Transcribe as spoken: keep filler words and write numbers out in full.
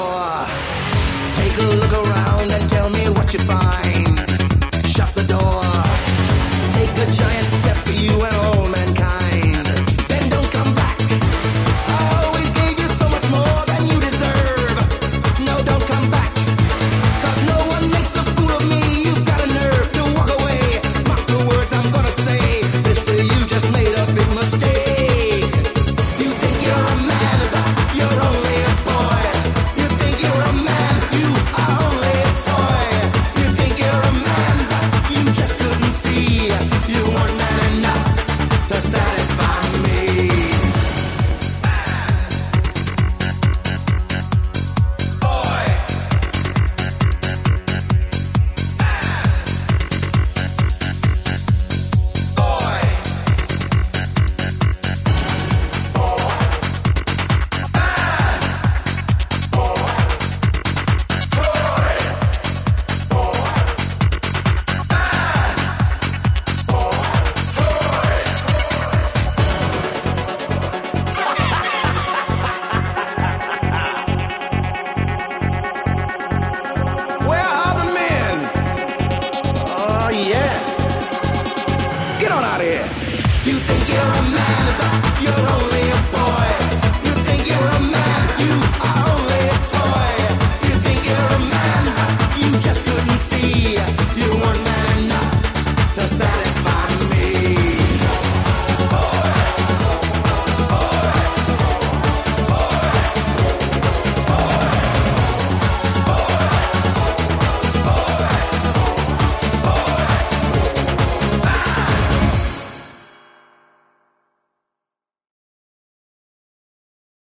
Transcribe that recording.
door. Take a look around and tell me what you find. Shut the door. Take a giant step for you and all mankind. Then don't come back. I always gave you so much more than you deserve. No, don't come back. Cause no one makes a fool of me. You've got a nerve to walk away. Mark the words I'm gonna say. Mister, you just made a big mistake. You think you're a man, but you're only a boy. You think you're a man, you are only a toy. You think you're a man, but you just couldn't see. You weren't man enough to satisfy me. Boy. Where are the men? Oh, yeah. Get on out of here. You think you're a man?